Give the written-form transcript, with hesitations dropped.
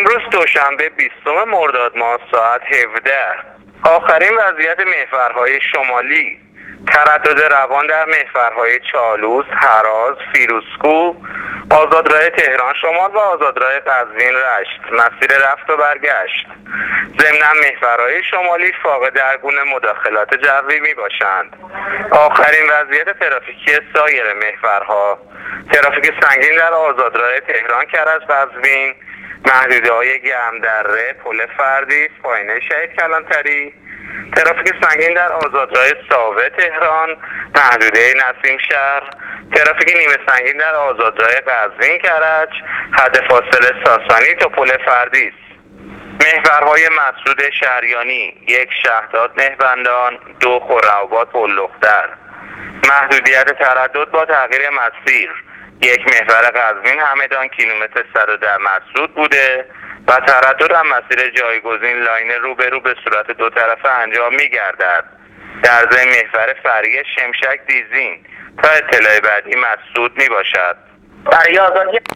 امروز دوشنبه 20 مرداد ماه ساعت 17 آخرین وضعیت محورهای شمالی. تردد روان در محورهای چالوس، هراز، فیروزکوه، آزادراه تهران شمال و آزادراه قزوین رشت، مسیر رفت و برگشت. ضمناً محورهای شمالی فاقد هر گونه مداخلات جوی می باشند. آخرین وضعیت ترافیکی سایر محورها: ترافیک سنگین در آزادراه تهران کرج قزوین، محدوده‌های گرمدره، پل فردیس، پایینه شهید کلانتری، ترافیک سنگین در آزادراه ساوه تهران، محدوده نسیم شهر، ترافیک نیمه سنگین در آزادراه قزوین کرج، حد فاصله ساسانی تا پل فردیس. محورهای مسدود شهریانی: 1 شهداد مهربندان، 2 خرم‌آباد بلوختر. محدودیت تردد با تغییر مسیر: 1 محور قزوین همدان کیلومتر 110 مسدود بوده و تردد هم مسیر جایگزین لاین روبرو به صورت دو طرفه انجام می گردد. در ضمن محور فریه شمشک دیزین تا اطلاع بعدی مسدود می باشد.